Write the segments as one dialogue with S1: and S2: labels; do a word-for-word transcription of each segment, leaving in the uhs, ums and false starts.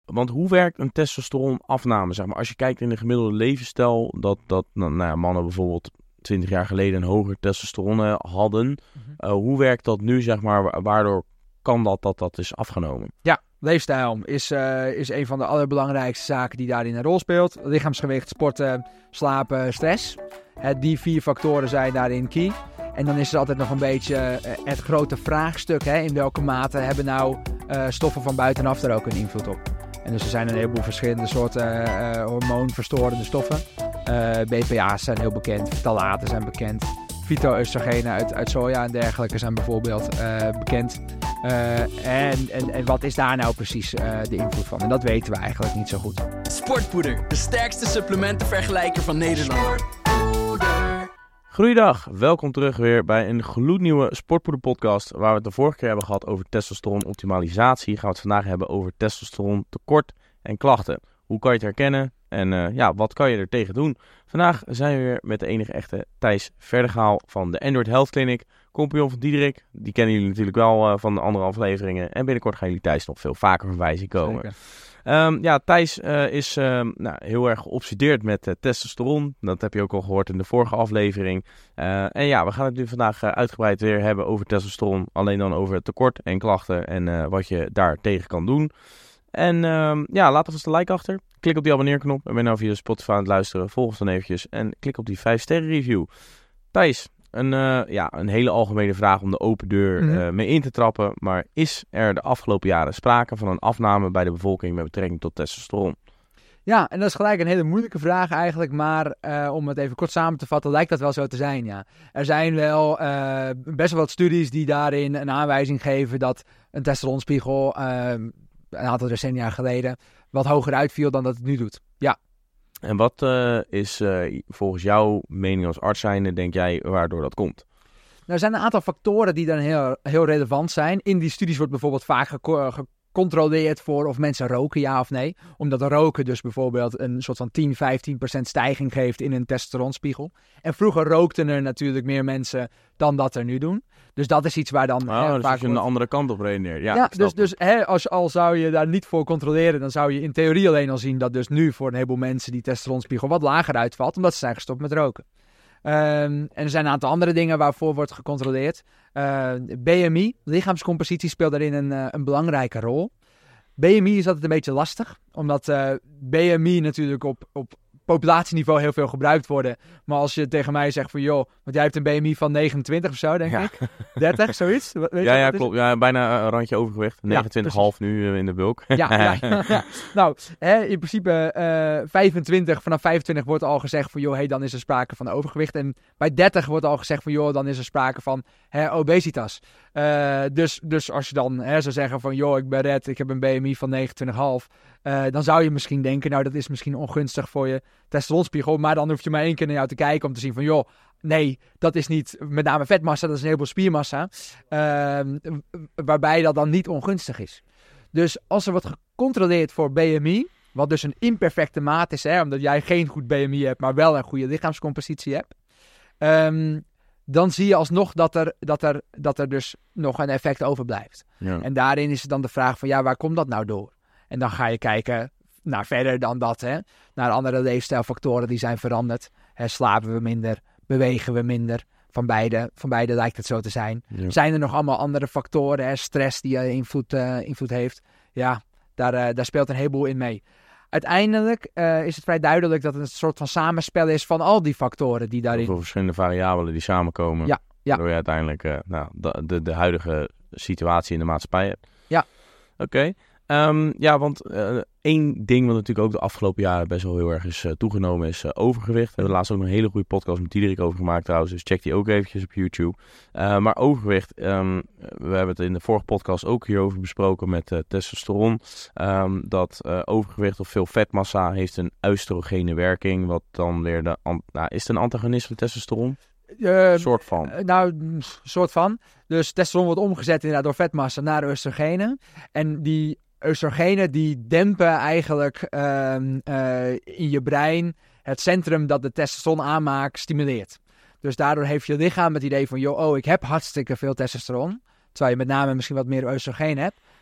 S1: want hoe werkt een testosteronafname? Zeg maar, als je kijkt in de gemiddelde levensstijl, dat, dat nou, nou ja, mannen bijvoorbeeld twintig jaar geleden een hoger testosteron hadden. Mm-hmm. Uh, hoe werkt dat nu, zeg maar, waardoor kan dat dat, dat is afgenomen?
S2: Ja, leefstijl is, uh, is een van de allerbelangrijkste zaken die daarin een rol speelt. Lichaamsgewicht, sporten, slapen, stress. Uh, die vier factoren zijn daarin key. En dan is er altijd nog een beetje uh, het grote vraagstuk. Hè? In welke mate hebben nou uh, stoffen van buitenaf er ook een invloed op? En dus er zijn een heleboel verschillende soorten uh, hormoonverstorende stoffen. Uh, B P A's zijn heel bekend, ftalaten zijn bekend. Fytoöstrogenen uit, uit soja en dergelijke zijn bijvoorbeeld uh, bekend. Uh, en, en, en wat is daar nou precies uh, de invloed van? En dat weten we eigenlijk niet zo goed.
S3: Sportpoeder, de sterkste supplementenvergelijker van Nederland.
S1: Goeiedag, welkom terug weer bij een gloednieuwe Sportpoeder podcast. Waar we het de vorige keer hebben gehad over testosteronoptimalisatie, gaan we het vandaag hebben over testosterontekort en klachten. Hoe kan je het herkennen en uh, ja, wat kan je er tegen doen? Vandaag zijn we weer met de enige echte Thijs Verdegaal van de Android Health Clinic. Compagnon van Diederik, die kennen jullie natuurlijk wel uh, van de andere afleveringen. En binnenkort gaan jullie Thijs nog veel vaker voorbij zien komen. Um, ja, Thijs uh, is uh, nou, heel erg geobsedeerd met uh, testosteron. Dat heb je ook al gehoord in de vorige aflevering. Uh, en ja, we gaan het nu vandaag uh, uitgebreid weer hebben over testosteron. Alleen dan over het tekort en klachten en uh, wat je daar tegen kan doen. En um, ja, laat alvast een like achter. Klik op die abonneerknop. En ben je nou via Spotify aan het luisteren, volg ons dan eventjes. En klik op die vijf sterren review. Thijs, een, uh, ja, een hele algemene vraag om de open deur uh, mee in te trappen. Maar is er de afgelopen jaren sprake van een afname bij de bevolking met betrekking tot testosteron?
S2: Ja, en dat is gelijk een hele moeilijke vraag eigenlijk. Maar uh, om het even kort samen te vatten, lijkt dat wel zo te zijn, ja. Er zijn wel uh, best wel wat studies die daarin een aanwijzing geven dat een testosteronspiegel Uh, een aantal decennia geleden wat hoger uitviel dan dat het nu doet. Ja.
S1: En wat uh, is uh, volgens jouw mening als arts zijnde, denk jij, waardoor dat komt?
S2: Nou, er zijn een aantal factoren die dan heel, heel relevant zijn. In die studies wordt bijvoorbeeld vaak geko- gecontroleerd voor of mensen roken, ja of nee. Omdat roken dus bijvoorbeeld een soort van tien, vijftien procent stijging geeft in een testosteronspiegel. En vroeger rookten er natuurlijk meer mensen dan dat er nu doen. Dus dat is iets waar dan
S1: Oh,
S2: hè,
S1: dus
S2: vaak
S1: als je
S2: wordt...
S1: een andere kant op redeneert. Ja,
S2: ja dus, dus hè, als, al zou je daar niet voor controleren, dan zou je in theorie alleen al zien dat dus nu voor een heleboel mensen die testosteronspiegel wat lager uitvalt, omdat ze zijn gestopt met roken. Um, en er zijn een aantal andere dingen waarvoor wordt gecontroleerd. Uh, B M I, lichaamscompositie, speelt daarin een, uh, een belangrijke rol. B M I is altijd een beetje lastig, omdat uh, B M I natuurlijk op, op populatieniveau heel veel gebruikt worden. Maar als je tegen mij zegt van joh, want jij hebt een B M I van negenentwintig of zo, denk ja. ik. dertig, zoiets. Weet
S1: ja, ja,
S2: is?
S1: klopt. Ja, bijna een randje overgewicht. negenentwintig komma vijf ja, nu uh, in de bulk.
S2: Ja, ja, ja, ja. Nou, hè, in principe uh, vijfentwintig, vanaf vijfentwintig wordt al gezegd van joh, hey, dan is er sprake van overgewicht. En bij dertig wordt al gezegd van joh, dan is er sprake van hè, obesitas. Uh, dus, dus als je dan hè, zou zeggen van joh, ik ben red, ik heb een B M I van negenentwintig komma vijf. Uh, dan zou je misschien denken, nou dat is misschien ongunstig voor je testosteronspiegel. Maar dan hoef je maar één keer naar jou te kijken om te zien van joh, nee, dat is niet met name vetmassa, dat is een heleboel spiermassa. Uh, waarbij dat dan niet ongunstig is. Dus als er wordt gecontroleerd voor B M I, wat dus een imperfecte maat is, hè, omdat jij geen goed B M I hebt, maar wel een goede lichaamscompositie hebt. Um, dan zie je alsnog dat er, dat, er, dat er dus nog een effect overblijft. Ja. En daarin is het dan de vraag van ja, waar komt dat nou door? En dan ga je kijken naar verder dan dat, hè, naar andere leefstijlfactoren die zijn veranderd. Hè, slapen we minder, bewegen we minder. Van beide, van beide lijkt het zo te zijn. Ja. Zijn er nog allemaal andere factoren, hè, stress die uh, invloed, uh, invloed heeft? Ja, daar, uh, daar speelt een heleboel in mee. Uiteindelijk uh, is het vrij duidelijk dat het een soort van samenspel is van al die factoren die daarin...
S1: Veel verschillende variabelen die samenkomen.
S2: Ja, ja.
S1: Waardoor je uiteindelijk uh, nou, de, de, de huidige situatie in de maatschappij hebt.
S2: Ja.
S1: Oké. Okay. Um, ja, want uh, één ding wat natuurlijk ook de afgelopen jaren best wel heel erg is uh, toegenomen is uh, overgewicht. We hebben laatst ook nog een hele goede podcast met Diederik over gemaakt trouwens. Dus check die ook eventjes op YouTube. Uh, maar overgewicht, um, we hebben het in de vorige podcast ook hierover besproken met uh, testosteron. Um, dat uh, overgewicht of veel vetmassa heeft een oestrogene werking. Wat dan weer de... An- nou, is het een antagonist van testosteron?
S2: Uh,
S1: soort van.
S2: Uh, nou, soort van. Dus testosteron wordt omgezet inderdaad door vetmassa naar oestrogenen. En die oestrogenen die dempen eigenlijk uh, uh, in je brein het centrum dat de testosteron aanmaakt stimuleert. Dus daardoor heeft je lichaam het idee van, joh, oh, ik heb hartstikke veel testosteron. Terwijl je met name misschien wat meer oestrogeen hebt.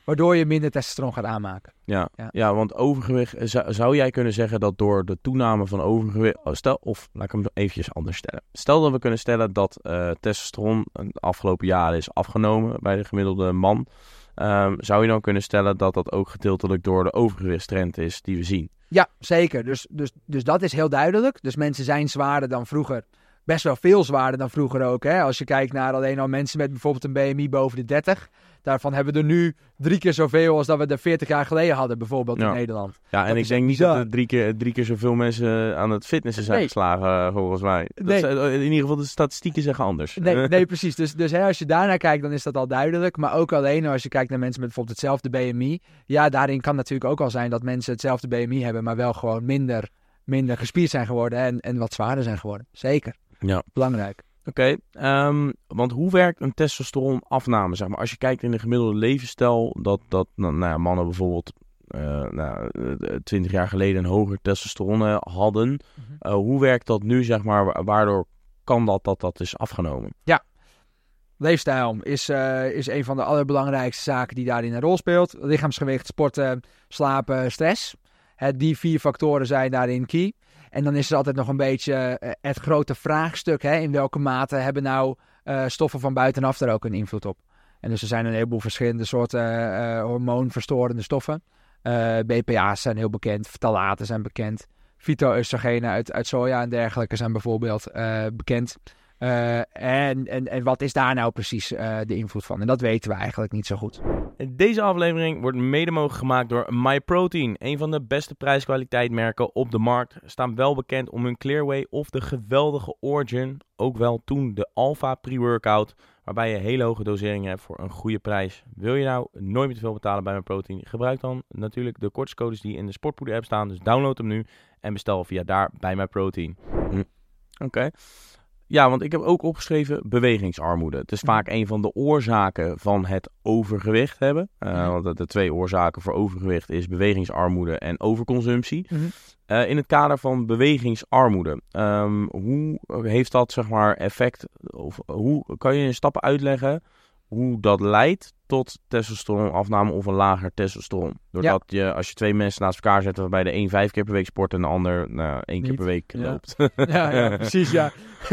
S2: waardoor je minder testosteron gaat aanmaken.
S1: Ja,
S2: Ja.
S1: ja. want overgewicht, zou, zou jij kunnen zeggen dat door de toename van overgewicht, oh, stel, of laat ik hem eventjes anders stellen. Stel dat we kunnen stellen dat uh, testosteron de afgelopen jaren is afgenomen bij de gemiddelde man. Um, zou je dan kunnen stellen dat dat ook gedeeltelijk door de overgewichtstrend is die we zien?
S2: Ja, zeker. Dus, dus, dus dat is heel duidelijk. Dus mensen zijn zwaarder dan vroeger. Best wel veel zwaarder dan vroeger ook. Hè? Als je kijkt naar alleen al mensen met bijvoorbeeld een B M I boven de dertig. Daarvan hebben we er nu drie keer zoveel als dat we er veertig jaar geleden hadden, bijvoorbeeld
S1: ja.
S2: in Nederland.
S1: Ja, en
S2: dat
S1: ik denk niet
S2: bizar.
S1: dat er drie keer, drie keer zoveel mensen aan het fitnessen zijn
S2: Nee.
S1: geslagen, volgens mij. Dat
S2: Nee.
S1: zijn, in ieder geval, de statistieken zeggen anders.
S2: Nee, nee precies. Dus, dus hè, als je daarnaar kijkt, dan is dat al duidelijk. Maar ook alleen als je kijkt naar mensen met bijvoorbeeld hetzelfde B M I. Ja, daarin kan natuurlijk ook al zijn dat mensen hetzelfde B M I hebben, maar wel gewoon minder, minder gespierd zijn geworden en, en wat zwaarder zijn geworden. Zeker.
S1: Ja.
S2: Belangrijk.
S1: Oké, okay, um, want hoe werkt een testosteronafname? Zeg maar, als je kijkt in de gemiddelde levensstijl, dat, dat nou, nou ja, mannen bijvoorbeeld uh, nou, twintig jaar geleden een hoger testosteron uh, hadden. Mm-hmm. Uh, hoe werkt dat nu, zeg maar, waardoor kan dat dat dat is afgenomen?
S2: Ja, leefstijl is, uh, is een van de allerbelangrijkste zaken die daarin een rol speelt. Lichaamsgewicht, sporten, slapen, stress. Hè, die vier factoren zijn daarin key. En dan is er altijd nog een beetje uh, het grote vraagstuk. Hè? In welke mate hebben nou uh, stoffen van buitenaf daar ook een invloed op? En dus er zijn een heleboel verschillende soorten uh, hormoonverstorende stoffen. Uh, B P A's zijn heel bekend, ftalaten zijn bekend. Fytoöstrogenen uit, uit soja en dergelijke zijn bijvoorbeeld uh, bekend. Uh, en, en, en wat is daar nou precies uh, de invloed van? En dat weten we eigenlijk niet zo goed.
S1: Deze aflevering wordt mede mogelijk gemaakt door MyProtein. Een van de beste prijs-kwaliteitmerken op de markt. Staan wel bekend om hun Clearway of de geweldige Origin. Ook wel toen de Alpha Pre-Workout. Waarbij je hele hoge doseringen hebt voor een goede prijs. Wil je nou nooit meer te veel betalen bij MyProtein? Gebruik dan natuurlijk de kortingscodes die in de Sportpoeder app staan. Dus download hem nu en bestel via daar bij MyProtein. Hm. Oké. Okay. Ja, want ik heb ook opgeschreven bewegingsarmoede. Het is vaak een van de oorzaken van het overgewicht hebben. Uh, ja. Want de twee oorzaken voor overgewicht is bewegingsarmoede en overconsumptie. Mm-hmm. Uh, in het kader van bewegingsarmoede, um, hoe heeft dat zeg maar effect? Of hoe kan je in stappen uitleggen hoe dat leidt tot testosteronafname of een lager testosteron? Doordat ja. je, als je twee mensen naast elkaar zet, waarbij de een vijf keer per week sport en de ander nou, één keer per week
S2: ja.
S1: loopt.
S2: Ja, ja, precies, ja.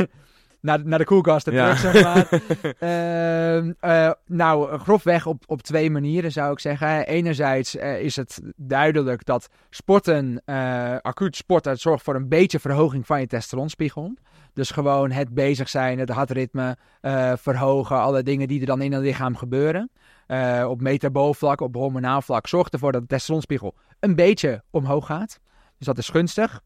S2: Naar de, naar de koelkast en terug, ja. zeg maar. uh, uh, nou, grofweg op, op twee manieren zou ik zeggen. Enerzijds uh, is het duidelijk dat sporten, uh, acuut sporten, zorgt voor een beetje verhoging van je testosteronspiegel. Dus gewoon het bezig zijn, het hartritme uh, verhogen, alle dingen die er dan in het lichaam gebeuren. Uh, op metabool vlak, op hormonaal vlak, zorgt ervoor dat de testosteronspiegel een beetje omhoog gaat. Dus dat is gunstig.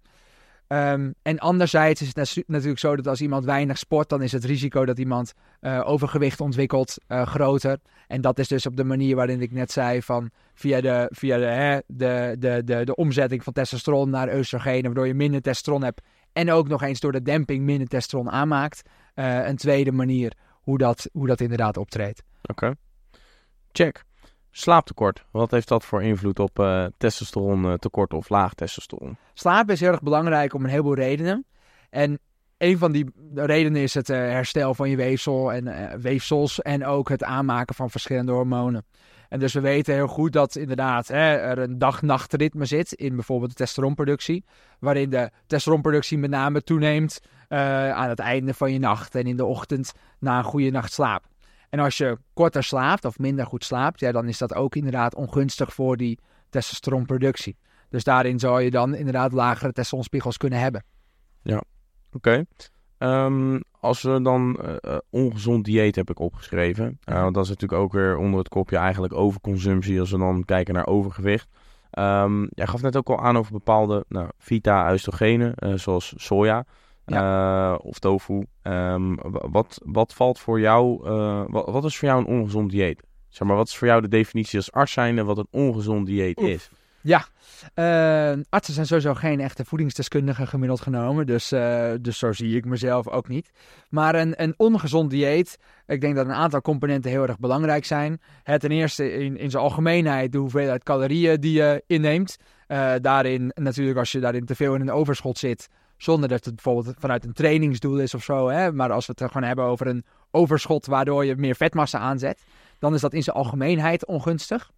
S2: Um, en anderzijds is het natu- natuurlijk zo dat als iemand weinig sport, dan is het risico dat iemand uh, overgewicht ontwikkelt uh, groter. En dat is dus op de manier waarin ik net zei van via de, via de, hè, de, de, de, de omzetting van testosteron naar oestrogenen, waardoor je minder testosteron hebt. En ook nog eens door de demping minder testosteron aanmaakt. Uh, een tweede manier hoe dat, hoe dat inderdaad optreedt.
S1: Oké. Okay. Check. Slaaptekort. Wat heeft dat voor invloed op uh, testosteron uh, tekort of laag testosteron?
S2: Slaap is heel erg belangrijk om een heleboel redenen. En een van die redenen is het uh, herstel van je weefsel en uh, weefsels en ook het aanmaken van verschillende hormonen. En dus we weten heel goed dat inderdaad hè, er een dag-nachtritme zit in bijvoorbeeld de testosteronproductie. Waarin de testosteronproductie met name toeneemt uh, aan het einde van je nacht en in de ochtend na een goede nacht slaap. En als je korter slaapt of minder goed slaapt, ja, dan is dat ook inderdaad ongunstig voor die testosteronproductie. Dus daarin zou je dan inderdaad lagere testosteronspiegels kunnen hebben.
S1: Ja, oké. Okay. Um, als we dan uh, ongezond dieet heb ik opgeschreven. Uh, want dat is natuurlijk ook weer onder het kopje eigenlijk overconsumptie als we dan kijken naar overgewicht. Um, jij gaf net ook al aan over bepaalde nou, vita-oestrogenen, uh, zoals soja. Ja. Uh, of tofu. Um, wat, wat valt voor jou, uh, wat, wat is voor jou een ongezond dieet? Zeg maar, wat is voor jou de definitie als arts zijnde wat een ongezond dieet
S2: Oef.
S1: is?
S2: Ja, uh, artsen zijn sowieso geen echte voedingsdeskundigen gemiddeld genomen, dus, uh, dus zo zie ik mezelf ook niet. Maar een, een ongezond dieet, ik denk dat een aantal componenten heel erg belangrijk zijn. Het ten eerste in, in zijn algemeenheid de hoeveelheid calorieën die je inneemt. Uh, daarin natuurlijk als je daarin te veel in een overschot zit, zonder dat het bijvoorbeeld vanuit een trainingsdoel is of zo. Hè? Maar als we het gewoon hebben over een overschot waardoor je meer vetmassa aanzet, dan is dat in zijn algemeenheid ongunstig.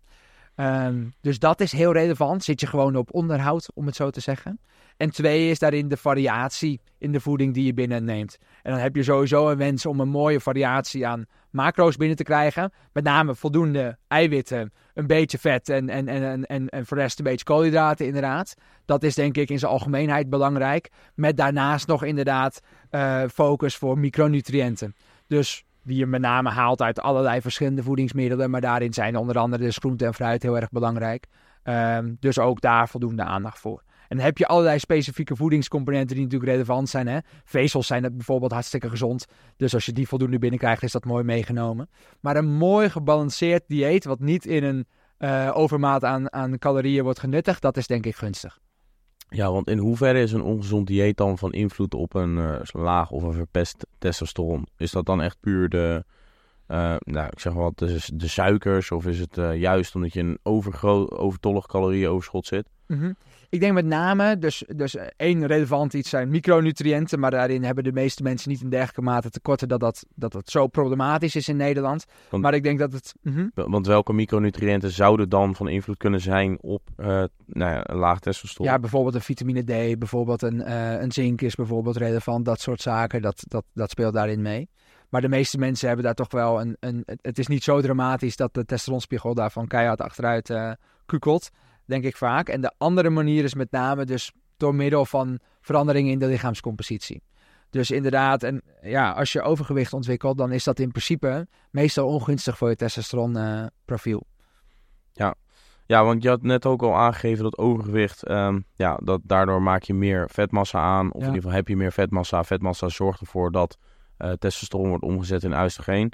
S2: Um, dus dat is heel relevant. Zit je gewoon op onderhoud, om het zo te zeggen. En twee is daarin de variatie in de voeding die je binnenneemt. En dan heb je sowieso een wens om een mooie variatie aan macro's binnen te krijgen. Met name voldoende eiwitten, een beetje vet en, en, en, en, en voor de rest een beetje koolhydraten inderdaad. Dat is denk ik in zijn algemeenheid belangrijk. Met daarnaast nog inderdaad uh, focus voor micronutriënten. Dus die je met name haalt uit allerlei verschillende voedingsmiddelen. Maar daarin zijn onder andere dus groente en fruit heel erg belangrijk. Um, dus ook daar voldoende aandacht voor. En dan heb je allerlei specifieke voedingscomponenten die natuurlijk relevant zijn. Hè? Vezels zijn het bijvoorbeeld hartstikke gezond. Dus als je die voldoende binnenkrijgt, is dat mooi meegenomen. Maar een mooi gebalanceerd dieet, wat niet in een uh, overmaat aan, aan calorieën wordt genuttigd, dat is denk ik gunstig.
S1: Ja, want in hoeverre is een ongezond dieet dan van invloed op een uh, laag of een verpest testosteron? Is dat dan echt puur de, uh, nou, ik zeg maar wat, de, de suikers? Of is het uh, juist omdat je een overgroot, overtollig calorieënoverschot zit?
S2: Mm-hmm. Ik denk met name, dus, dus één relevant iets zijn micronutriënten, maar daarin hebben de meeste mensen niet in dergelijke mate tekorten dat dat, dat dat zo problematisch is in Nederland.
S1: Want,
S2: maar ik denk dat het... Mm-hmm.
S1: Want welke micronutriënten zouden dan van invloed kunnen zijn op uh, nou ja, een laag testosteron?
S2: Ja, bijvoorbeeld een vitamine D, bijvoorbeeld een, uh, een zink is bijvoorbeeld relevant, dat soort zaken, dat, dat, dat speelt daarin mee. Maar de meeste mensen hebben daar toch wel een... een het is niet zo dramatisch dat de testosteronspiegel daarvan keihard achteruit uh, kukelt. Denk ik vaak. En de andere manier is met name dus door middel van veranderingen in de lichaamscompositie. Dus inderdaad, en ja, als je overgewicht ontwikkelt, dan is dat in principe meestal ongunstig voor je testosteronprofiel. Uh,
S1: ja. ja, want je had net ook al aangegeven dat overgewicht, um, ja, dat daardoor maak je meer vetmassa aan. Of ja. in ieder geval heb je meer vetmassa. Vetmassa zorgt ervoor dat uh, testosteron wordt omgezet in oestrogeen.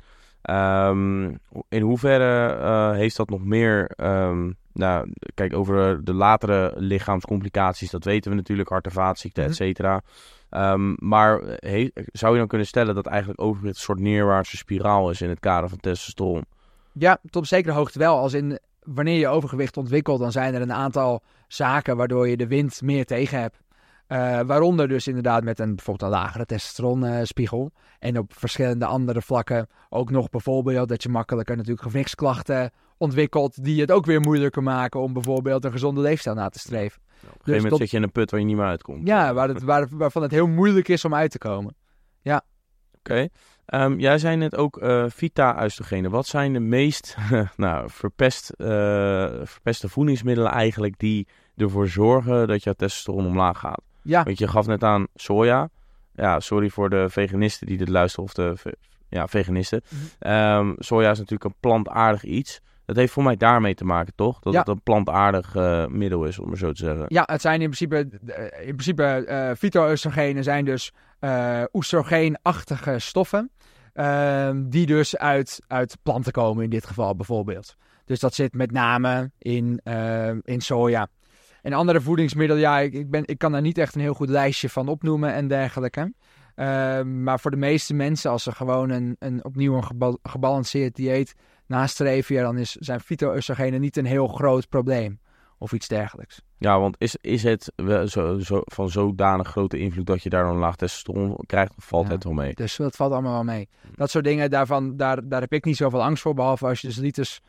S1: Um, in hoeverre uh, heeft dat nog meer... Um, Nou, kijk, over de latere lichaamscomplicaties, dat weten we natuurlijk, hart- en vaatziekten, et cetera. Um, maar he, zou je dan kunnen stellen dat eigenlijk overgewicht een soort neerwaartse spiraal is in het kader van testosteron?
S2: Ja, tot op zekere hoogte wel. Als in, wanneer je overgewicht ontwikkelt, dan zijn er een aantal zaken waardoor je de wind meer tegen hebt. Uh, waaronder dus inderdaad met een bijvoorbeeld een lagere testosteronspiegel. Uh, en op verschillende andere vlakken ook nog bijvoorbeeld dat je makkelijker natuurlijk gewrichtsklachten ontwikkelt die het ook weer moeilijker maken om bijvoorbeeld een gezonde leefstijl na te streven.
S1: Ja, op een gegeven dus moment tot... zit je in een put waar je niet meer uitkomt.
S2: Ja, waar het, waar, waarvan het heel moeilijk is om uit te komen. Ja.
S1: Oké. Okay. Um, jij zei net ook uh, Vita-oestrogenen. Wat zijn de meest nou, verpest, uh, verpeste voedingsmiddelen eigenlijk die ervoor zorgen dat jouw testosteron omlaag gaat?
S2: Ja.
S1: Want je gaf net aan soja. Ja, sorry voor de veganisten die dit luisteren of de ve- ja, veganisten. Mm-hmm. Um, soja is natuurlijk een plantaardig iets. Dat heeft voor mij daarmee te maken, toch? Dat ja. het een plantaardig uh, middel is, om het zo te zeggen.
S2: Ja, het zijn in principe, in principe uh, fyto-oestrogenen zijn dus uh, oestrogeenachtige stoffen. Uh, die dus uit, uit planten komen in dit geval bijvoorbeeld. Dus dat zit met name in, uh, in soja. En andere voedingsmiddelen, ja, ik, ik, ben, ik kan daar niet echt een heel goed lijstje van opnoemen en dergelijke. Uh, maar voor de meeste mensen, als ze gewoon een, een opnieuw een geba- gebalanceerd dieet nastreven, ja, dan is, zijn fyto-oestrogenen niet een heel groot probleem. Of iets dergelijks.
S1: Ja, want is, is het zo, zo, van zodanig grote invloed dat je daar dan laag testosteron krijgt, of valt ja, het wel mee?
S2: Dus dat valt allemaal wel mee. Dat soort dingen, daarvan, daar, daar heb ik niet zoveel angst voor, behalve als je dus liters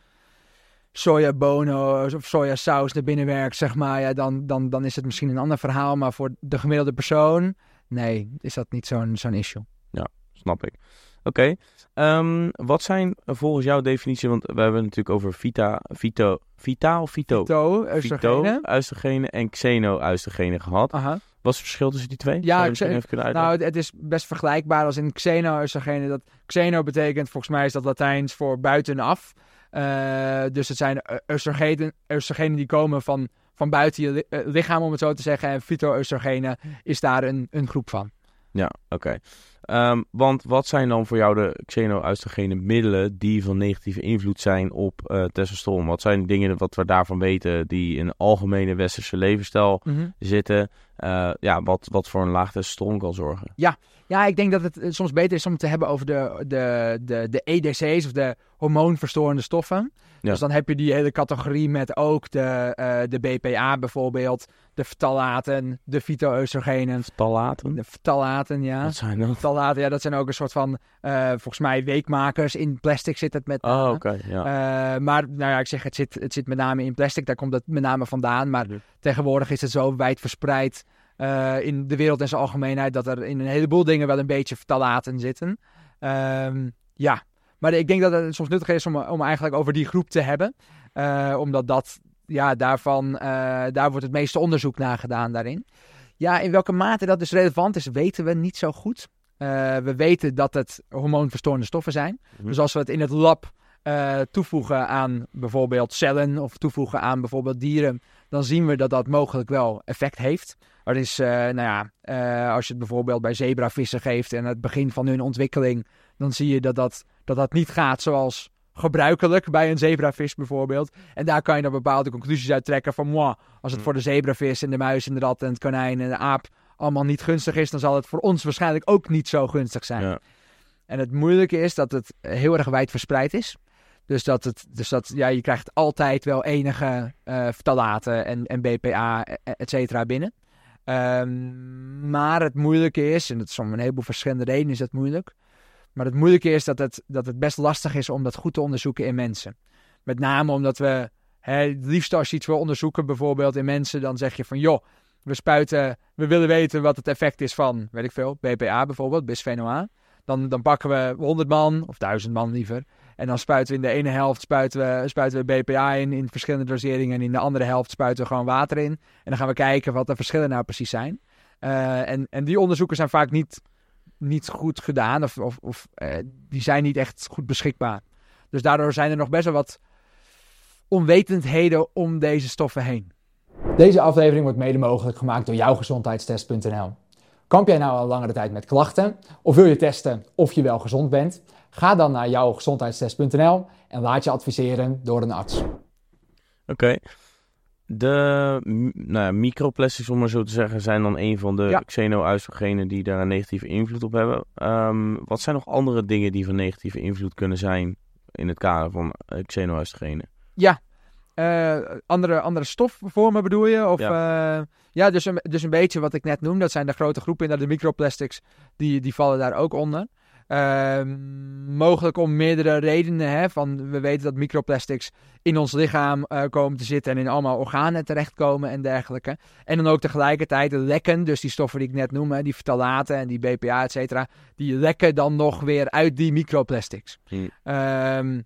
S2: sojabonen of sojasaus naar binnen werkt, zeg maar, ja, dan, dan, dan is het misschien een ander verhaal. Maar voor de gemiddelde persoon, nee, is dat niet zo'n, zo'n issue.
S1: Ja, snap ik. Oké. Okay. Um, wat zijn volgens jouw definitie, want we hebben het natuurlijk over vita, vito, vita of vito?
S2: Vito, oestrogenen.
S1: Oestrogenen en xeno-oestrogenen gehad.
S2: Aha.
S1: Wat is het verschil tussen die twee?
S2: Ja, xe- even kunnen nou, het is best vergelijkbaar als in xeno-oestrogenen. Dat xeno betekent, volgens mij is dat Latijns voor buitenaf. Uh, dus het zijn oestrogenen, oestrogenen die komen van, van buiten je li- uh, lichaam, om het zo te zeggen. En fyto-oestrogenen is daar een, een groep van.
S1: Ja, oké. Okay. Um, want wat zijn dan voor jou de xeno-oestrogene middelen die van negatieve invloed zijn op uh, testosteron? Wat zijn dingen wat we daarvan weten die in een algemene westerse levensstijl mm-hmm. zitten? uh, ja, wat, wat voor een laag testosteron kan zorgen.
S2: Ja, ik denk dat het soms beter is om het te hebben over de, de, de, de E D C's of de hormoonverstorende stoffen.
S1: Ja.
S2: Dus dan heb je die hele categorie met ook de, uh, de B P A bijvoorbeeld, de ftalaten, de fytoöstrogenen.
S1: Ftalaten?
S2: De ftalaten, ja.
S1: Wat zijn dat?
S2: Ftalaten, ja, dat zijn ook een soort van, uh, volgens mij, weekmakers. In plastic zit het met name.
S1: Oh, oké, okay, ja.
S2: Uh, maar, nou ja, ik zeg, het zit, het zit met name in plastic. Daar komt het met name vandaan. Maar ja. tegenwoordig is het zo wijd verspreid uh, in de wereld in zijn algemeenheid dat er in een heleboel dingen wel een beetje ftalaten zitten. Um, ja, maar ik denk dat het soms nuttig is om, om eigenlijk over die groep te hebben. Uh, omdat dat, ja, daarvan, uh, daar wordt het meeste onderzoek naar gedaan daarin. Ja, in welke mate dat dus relevant is, weten we niet zo goed. Uh, we weten dat het hormoonverstorende stoffen zijn. Mm-hmm. Dus als we het in het lab uh, toevoegen aan bijvoorbeeld cellen of toevoegen aan bijvoorbeeld dieren, dan zien we dat dat mogelijk wel effect heeft. Er is, uh, nou ja, uh, als je het bijvoorbeeld bij zebravissen geeft en het begin van hun ontwikkeling, dan zie je dat dat, dat, dat niet gaat zoals gebruikelijk bij een zebravis bijvoorbeeld. En daar kan je dan bepaalde conclusies uit trekken van, moi, als het voor de zebravis en de muis en de rat en het konijn en de aap allemaal niet gunstig is, dan zal het voor ons waarschijnlijk ook niet zo gunstig zijn. Ja. En het moeilijke is dat het heel erg wijd verspreid is. Dus dat, het, dus dat ja, je krijgt altijd wel enige uh, ftalaten en, en B P A, et cetera, binnen. Um, maar het moeilijke is, en dat is om een heleboel verschillende redenen is dat moeilijk, maar het moeilijke is dat het, dat het best lastig is om dat goed te onderzoeken in mensen. Met name omdat we, hè, het liefst als je iets wil onderzoeken bijvoorbeeld in mensen, dan zeg je van joh, we spuiten, we willen weten wat het effect is van, weet ik veel, B P A bijvoorbeeld, bisphenol A. Dan, dan pakken we honderd man, of duizend man liever. En dan spuiten we in de ene helft spuiten we, spuiten we B P A in, in verschillende doseringen. En in de andere helft spuiten we gewoon water in. En dan gaan we kijken wat de verschillen nou precies zijn. Uh, en, en die onderzoeken zijn vaak niet, niet goed gedaan. Of, of, of uh, die zijn niet echt goed beschikbaar. Dus daardoor zijn er nog best wel wat onwetendheden om deze stoffen heen.
S4: Deze aflevering wordt mede mogelijk gemaakt door jouw gezondheidstest punt n l. Kamp jij nou al langere tijd met klachten? Of wil je testen of je wel gezond bent? Ga dan naar jouw gezondheidstest punt n l en laat je adviseren door een arts.
S1: Oké. Okay. De nou ja, microplastics, om maar zo te zeggen, zijn dan een van de ja. xeno-oestrogenen die daar een negatieve invloed op hebben. Um, wat zijn nog andere dingen die van negatieve invloed kunnen zijn in het kader van uh, xeno-oestrogenen?
S2: Ja. Uh, andere, andere stofvormen bedoel je? Of, ja, uh, ja dus, een, dus een beetje wat ik net noemde. Dat zijn de grote groepen. En de microplastics, die, die vallen daar ook onder. Uh, mogelijk om meerdere redenen. Hè, van, we weten dat microplastics in ons lichaam uh, komen te zitten en in allemaal organen terechtkomen en dergelijke. En dan ook tegelijkertijd lekken. Dus die stoffen die ik net noemde, die ftalaten en die B P A, et cetera. Die lekken dan nog weer uit die microplastics. Hmm. Uh,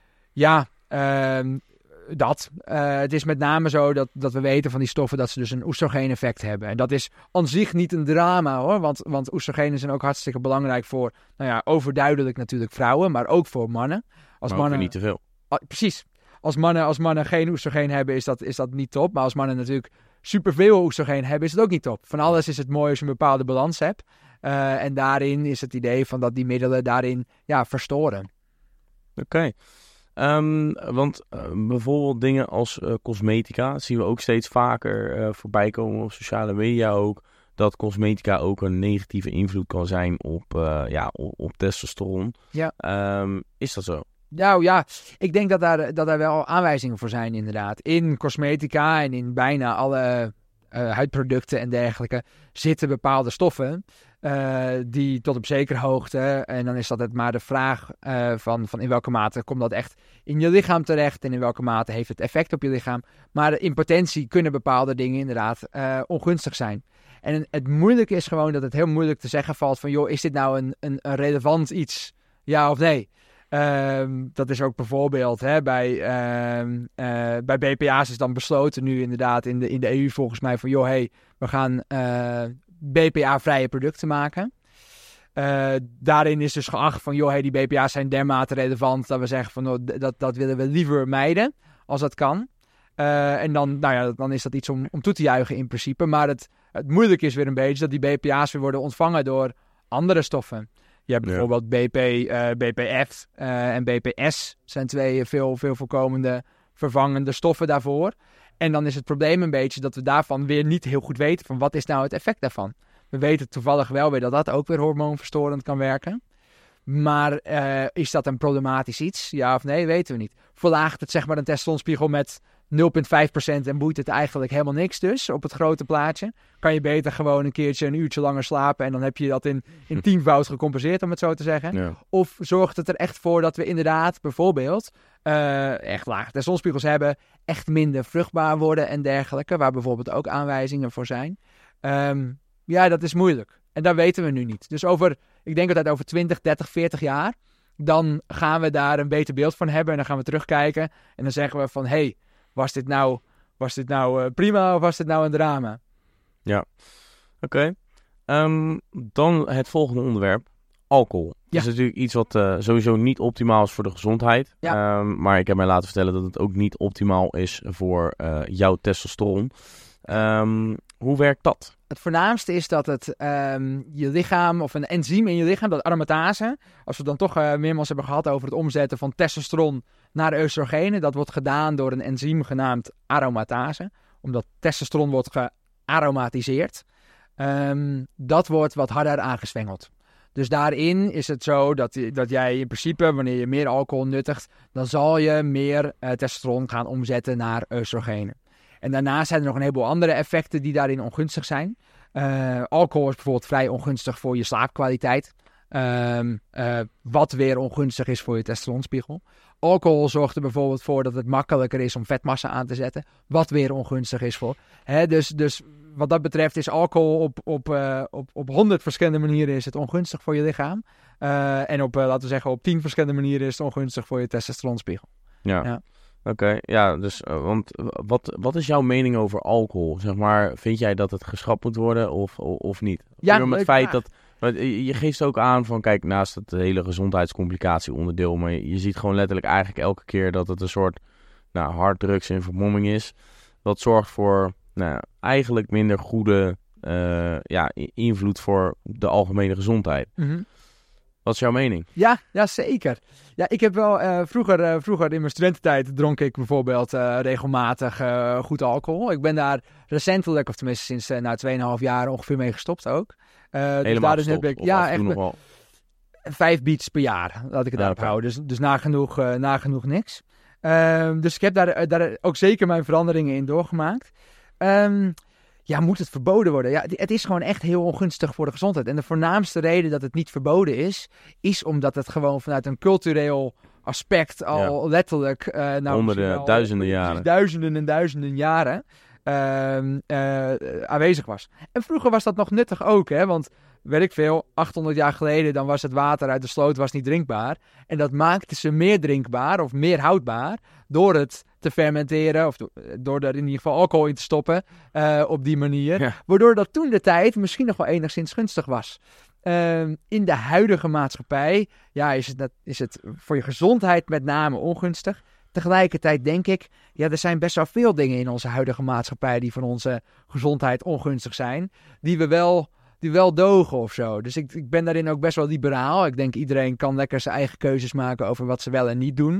S2: ja, uh, Dat. Uh, het is met name zo dat, dat we weten van die stoffen dat ze dus een oestrogeen-effect hebben. En dat is aan zich niet een drama hoor, want, want oestrogenen zijn ook hartstikke belangrijk voor, nou ja, overduidelijk natuurlijk vrouwen, maar ook voor mannen. Als
S1: maar
S2: mannen
S1: niet te veel.
S2: Uh, precies. Als mannen, als mannen geen oestrogeen hebben, is dat, is dat niet top. Maar als mannen natuurlijk superveel oestrogeen hebben, is het ook niet top. Van alles is het mooi als je een bepaalde balans hebt. Uh, en daarin is het idee van dat die middelen daarin, ja, verstoren.
S1: Oké. Okay. Um, want uh, bijvoorbeeld dingen als uh, cosmetica zien we ook steeds vaker uh, voorbij komen op sociale media ook. Dat cosmetica ook een negatieve invloed kan zijn op, uh, ja, op, op testosteron.
S2: Ja.
S1: Um, is dat zo?
S2: Nou ja, ik denk dat daar, dat daar wel aanwijzingen voor zijn inderdaad. In cosmetica en in bijna alle uh, huidproducten en dergelijke zitten bepaalde stoffen. Uh, die tot op zekere hoogte, en dan is dat het maar de vraag uh, van, van in welke mate komt dat echt in je lichaam terecht en in welke mate heeft het effect op je lichaam. Maar in potentie kunnen bepaalde dingen inderdaad uh, ongunstig zijn. En het moeilijke is gewoon dat het heel moeilijk te zeggen valt van joh, is dit nou een, een, een relevant iets? Ja of nee? Uh, dat is ook bijvoorbeeld hè, bij, uh, uh, bij B P A's is dan besloten nu inderdaad in de, in de E U volgens mij van joh, hey, we gaan Uh, B P A-vrije producten maken. Uh, daarin is dus geacht van, joh, hey, die B P A's zijn dermate relevant dat we zeggen van, oh, dat, dat willen we liever mijden, als dat kan. Uh, en dan, nou ja, dan is dat iets om, om toe te juichen in principe. Maar het, het moeilijke is weer een beetje dat die B P A's weer worden ontvangen door andere stoffen. Je hebt bijvoorbeeld ja. B P, uh, B P F uh, en B P S zijn twee veel, veel voorkomende vervangende stoffen daarvoor. En dan is het probleem een beetje dat we daarvan weer niet heel goed weten van wat is nou het effect daarvan. We weten toevallig wel weer dat dat ook weer hormoonverstorend kan werken. Maar uh, is dat een problematisch iets? Ja of nee, weten we niet. Verlaagt het zeg maar een testosteronspiegel met nul komma vijf procent en boeit het eigenlijk helemaal niks dus op het grote plaatje. Kan je beter gewoon een keertje een uurtje langer slapen en dan heb je dat in, in tienvoud gecompenseerd, om het zo te zeggen.
S1: Ja.
S2: Of zorgt het er echt voor dat we inderdaad bijvoorbeeld uh, echt lage testosteronspiegels hebben, echt minder vruchtbaar worden en dergelijke, waar bijvoorbeeld ook aanwijzingen voor zijn. Um, ja, dat is moeilijk. En dat weten we nu niet. Dus over, ik denk altijd over twintig, dertig, veertig jaar, dan gaan we daar een beter beeld van hebben en dan gaan we terugkijken en dan zeggen we van, hé, hey, Was dit nou, was dit nou uh, prima of was dit nou een drama?
S1: Ja, oké. Okay. Um, dan het volgende onderwerp. Alcohol. Ja. Dat is natuurlijk iets wat uh, sowieso niet optimaal is voor de gezondheid.
S2: Ja.
S1: Um, maar ik heb mij laten vertellen dat het ook niet optimaal is voor uh, jouw testosteron. Um, hoe werkt dat?
S2: Het voornaamste is dat het um, je lichaam, of een enzym in je lichaam, dat aromatase, als we het dan toch uh, meermaals hebben gehad over het omzetten van testosteron naar oestrogenen, dat wordt gedaan door een enzym genaamd aromatase, omdat testosteron wordt gearomatiseerd. Um, dat wordt wat harder aangezwengeld. Dus daarin is het zo dat, dat jij in principe, wanneer je meer alcohol nuttigt, dan zal je meer uh, testosteron gaan omzetten naar oestrogenen. En daarnaast zijn er nog een heleboel andere effecten die daarin ongunstig zijn. Uh, alcohol is bijvoorbeeld vrij ongunstig voor je slaapkwaliteit. Um, uh, wat weer ongunstig is voor je testosteronspiegel. Alcohol zorgt er bijvoorbeeld voor dat het makkelijker is om vetmassa aan te zetten. Wat weer ongunstig is voor. Hè, dus, dus wat dat betreft is alcohol op, op, uh, op, op honderd verschillende manieren is het ongunstig voor je lichaam. Uh, en op, uh, laten we zeggen, op tien verschillende manieren is het ongunstig voor je testosteronspiegel.
S1: Ja.
S2: ja.
S1: Oké, okay, ja, dus, uh, want wat, wat is jouw mening over alcohol? Zeg maar, vind jij dat het geschrapt moet worden of, of, of niet?
S2: Ja,
S1: met het feit dat, je geeft ook aan van, kijk, naast het hele gezondheidscomplicatie onderdeel, maar je, je ziet gewoon letterlijk eigenlijk elke keer dat het een soort, nou, harddrugs en vermomming is. Dat zorgt voor, nou, eigenlijk minder goede, uh, ja, invloed voor de algemene gezondheid.
S2: Mm-hmm.
S1: Wat is jouw mening?
S2: Ja, ja zeker. Ja, ik heb wel uh, vroeger, uh, vroeger in mijn studententijd dronk ik bijvoorbeeld uh, regelmatig uh, goed alcohol. Ik ben daar recentelijk, of tenminste sinds uh, nou, tweeënhalf jaar ongeveer mee gestopt ook. Uh,
S1: Helemaal
S2: dus daar
S1: gestopt?
S2: heb ik,
S1: Of
S2: ja, echt
S1: nog wel?
S2: vijf beats per jaar, laat ik het
S1: Ja,
S2: daarop
S1: okay.
S2: houden. Dus, dus nagenoeg, uh, nagenoeg niks. Uh, dus ik heb daar, daar ook zeker mijn veranderingen in doorgemaakt. Um, Ja, moet het verboden worden? Ja, het is gewoon echt heel ongunstig voor de gezondheid. En de voornaamste reden dat het niet verboden is, is omdat het gewoon vanuit een cultureel aspect al ja. letterlijk... Uh, nou,
S1: honderden,
S2: al,
S1: duizenden jaren.
S2: Duizenden en duizenden jaren uh, uh, aanwezig was. En vroeger was dat nog nuttig ook, hè, want... weet ik veel, achthonderd jaar geleden, dan was het water uit de sloot was niet drinkbaar. En dat maakte ze meer drinkbaar of meer houdbaar door het te fermenteren of do- door er in ieder geval alcohol in te stoppen uh, op die manier.
S1: Ja.
S2: Waardoor dat toen de tijd misschien nog wel enigszins gunstig was. Uh, in de huidige maatschappij ja, is, het, is het voor je gezondheid met name ongunstig. Tegelijkertijd denk ik, ja, er zijn best wel veel dingen in onze huidige maatschappij die voor onze gezondheid ongunstig zijn, die we wel... die wel dogen of zo. Dus ik, ik ben daarin ook best wel liberaal. Ik denk iedereen kan lekker zijn eigen keuzes maken over wat ze wel en niet doen.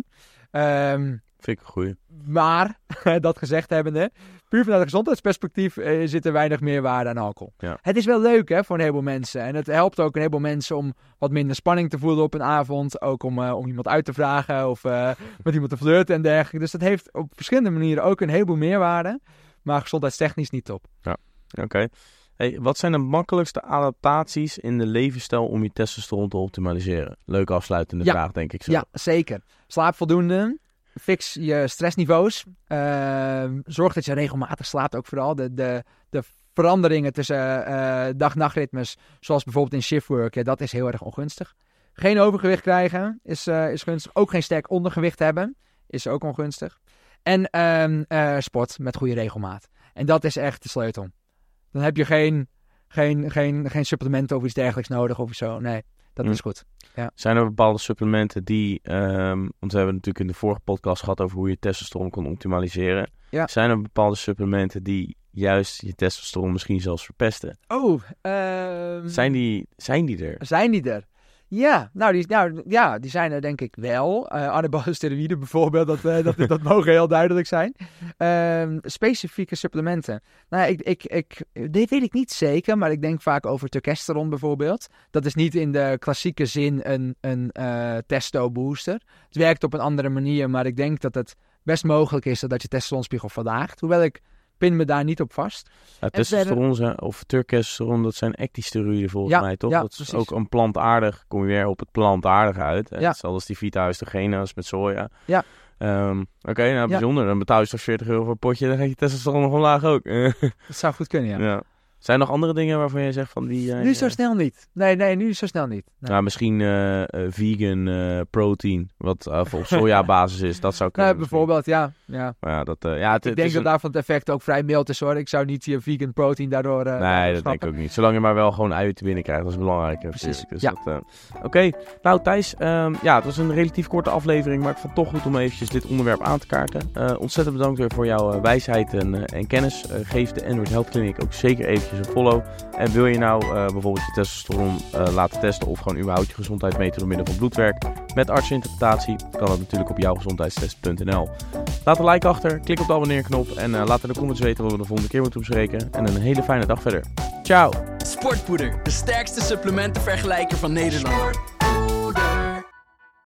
S2: Um,
S1: Vind ik een goeie.
S2: Maar, dat gezegd hebbende, puur vanuit een gezondheidsperspectief uh, zit er weinig meerwaarde aan alcohol.
S1: Ja.
S2: Het is wel leuk hè, voor een heleboel mensen. En het helpt ook een heleboel mensen om wat minder spanning te voelen op een avond. Ook om, uh, om iemand uit te vragen of uh, met iemand te flirten en dergelijke. Dus dat heeft op verschillende manieren ook een heleboel meerwaarde. Maar gezondheidstechnisch niet top.
S1: Ja, oké. Okay. Hey, wat zijn de makkelijkste adaptaties in de levensstijl om je testosteron te optimaliseren? Leuke afsluitende
S2: ja.
S1: vraag, denk ik zo.
S2: Ja, zeker. Slaap voldoende. Fix je stressniveaus. Uh, zorg dat je regelmatig slaapt ook vooral. De, de, de veranderingen tussen uh, dag-nachtritmes, zoals bijvoorbeeld in shiftwork, ja, dat is heel erg ongunstig. Geen overgewicht krijgen is, uh, is gunstig. Ook geen sterk ondergewicht hebben is ook ongunstig. En uh, uh, sport met goede regelmaat. En dat is echt de sleutel. Dan heb je geen, geen, geen, geen supplementen of iets dergelijks nodig of zo. Nee, dat hm. is goed. Ja.
S1: Zijn er bepaalde supplementen die... Um, want we hebben natuurlijk in de vorige podcast gehad over hoe je testosteron kan optimaliseren.
S2: Ja.
S1: Zijn er bepaalde supplementen die juist je testosteron misschien zelfs verpesten?
S2: Oh, uh,
S1: zijn, die, zijn die er?
S2: Zijn die er? Ja, nou die, nou, ja, die zijn er denk ik wel. Uh, anabole steroïden bijvoorbeeld, dat, uh, dat, dat mogen heel duidelijk zijn. Uh, specifieke supplementen. Nou, ik, ik, ik, dit weet ik niet zeker, maar ik denk vaak over testosteron bijvoorbeeld. Dat is niet in de klassieke zin een, een uh, testo-booster. Het werkt op een andere manier, maar ik denk dat het best mogelijk is dat je testosteronspiegel verlaagt. Hoewel ik pin me daar niet op vast.
S1: Ja, testosteron zijn, of testosteron, dat zijn ecdysteroïden volgens
S2: ja,
S1: mij, toch?
S2: Ja,
S1: dat is
S2: precies.
S1: ook een plantaardig, kom je weer op het plantaardige uit.
S2: Ja.
S1: Hetzelfde als die Vita-oestrogena met soja.
S2: Ja.
S1: Um, Oké, okay, nou bijzonder. Ja. Dan betaal je toch veertig euro voor een potje, dan gaat je testosteron nog omlaag ook.
S2: Dat zou goed kunnen, ja.
S1: ja. Zijn er nog andere dingen waarvan je zegt van die... Uh,
S2: nu zo ja. snel niet. Nee, nee, nu zo snel niet. Nee.
S1: Nou, misschien uh, uh, vegan uh, protein, wat uh, op sojabasis is. Dat zou kunnen.
S2: Nee, bijvoorbeeld, ja. ja.
S1: Maar ja, dat, uh, ja het,
S2: ik
S1: het
S2: denk
S1: is
S2: dat
S1: een...
S2: daarvan het effect ook vrij mild is, hoor. Ik zou niet je vegan protein daardoor uh,
S1: Nee, dat denk ik ook niet. Zolang je maar wel gewoon eiwitten binnenkrijgt, dat is belangrijk.
S2: Precies,
S1: dus
S2: ja.
S1: uh... Oké, okay. Nou Thijs, um, ja, het was een relatief korte aflevering, maar ik vond het toch goed om eventjes dit onderwerp aan te kaarten. Uh, ontzettend bedankt weer voor jouw uh, wijsheid en, uh, en kennis. Uh, geef de Android Health Clinic ook zeker eventjes een follow. En wil je nou uh, bijvoorbeeld je testosteron uh, laten testen of gewoon überhaupt je gezondheid meten door middel van bloedwerk met artsinterpretatie, kan dat natuurlijk op jouw gezondheidstest punt n l. Laat een like achter, klik op de abonneerknop en uh, laat in de comments weten wat we de volgende keer moeten bespreken. En een hele fijne dag verder. Ciao!
S3: Sportpoeder, de sterkste supplementenvergelijker van Nederland.